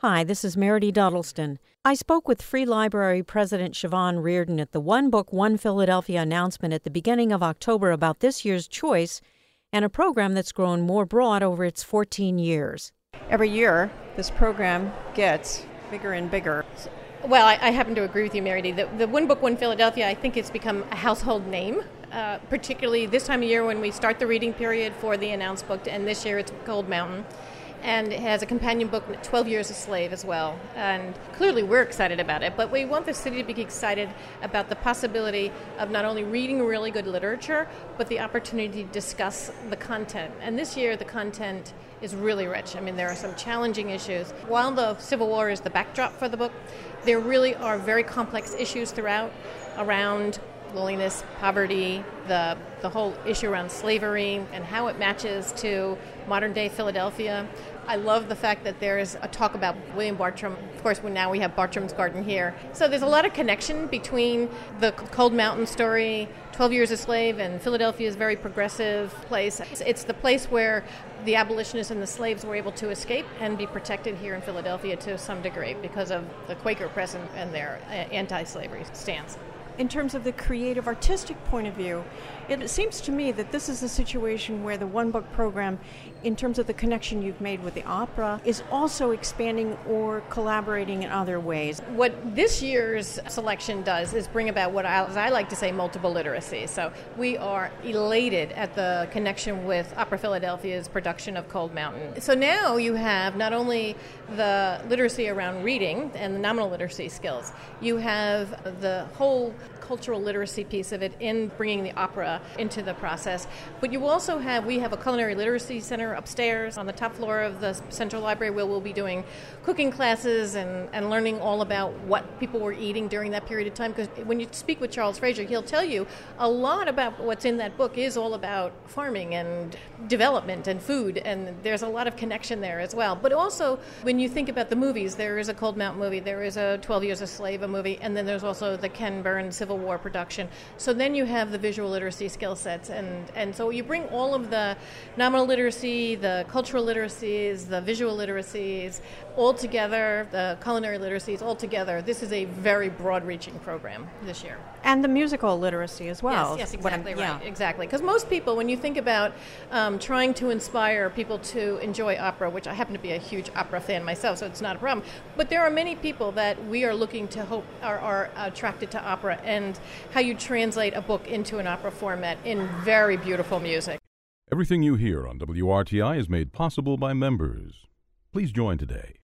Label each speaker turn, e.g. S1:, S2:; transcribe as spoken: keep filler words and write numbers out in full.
S1: Hi, this is Meredith Duddleston. I spoke with Free Library President Siobhan Reardon at the One Book, One Philadelphia announcement at the beginning of October about this year's choice and a program that's grown more broad over its fourteen years.
S2: Every year, this program gets bigger and bigger.
S3: Well, I, I happen to agree with you, Meredith. The, the One Book, One Philadelphia, I think it's become a household name, uh, particularly this time of year when we start the reading period for the announced book, and this year it's Cold Mountain. And it has a companion book, twelve Years a Slave, as well. And clearly we're excited about it, but we want the city to be excited about the possibility of not only reading really good literature, but the opportunity to discuss the content. And this year the content is really rich. I mean, there are some challenging issues. While the Civil War is the backdrop for the book, there really are very complex issues throughout around loneliness, poverty, the the whole issue around slavery and how it matches to modern-day Philadelphia. I love the fact that there's a talk about William Bartram. Of course, now we have Bartram's Garden here. So there's a lot of connection between the Cold Mountain story, twelve Years a Slave, and Philadelphia's very progressive place. It's the place where the abolitionists and the slaves were able to escape and be protected here in Philadelphia to some degree because of the Quaker press and, and their anti-slavery stance.
S2: In terms of the creative artistic point of view, it seems to me that this is a situation where the One Book program, in terms of the connection you've made with the opera, is also expanding or collaborating in other ways.
S3: What this year's selection does is bring about what I, as I like to say, multiple literacy. So we are elated at the connection with Opera Philadelphia's production of Cold Mountain. So now you have not only the literacy around reading and the nominal literacy skills, you have the whole cultural literacy piece of it in bringing the opera into the process. But you also have, we have a culinary literacy center upstairs on the top floor of the Central Library where we'll be doing cooking classes and, and learning all about what people were eating during that period of time. Because when you speak with Charles Fraser, he'll tell you a lot about what's in that book is all about farming and development and food, and there's a lot of connection there as well. But also, when you think about the movies, there is a Cold Mountain movie, there is a twelve Years a Slave a movie, and then there's also the Ken Burns Civil War production. So then you have the visual literacy skill sets, and, and so you bring all of the nominal literacy, the cultural literacies, the visual literacies, all together, the culinary literacies all together. This is a very broad-reaching program this year.
S2: And the musical literacy as well.
S3: Yes, yes, exactly right,
S2: yeah.
S3: exactly. Because most people, when you think about um, trying to inspire people to enjoy opera, which I happen to be a huge opera fan myself, so it's not a problem, but there are many people that we are looking to hope are, are attracted to opera and how you translate a book into an opera format in very beautiful music.
S4: Everything you hear on W R T I is made possible by members. Please join today.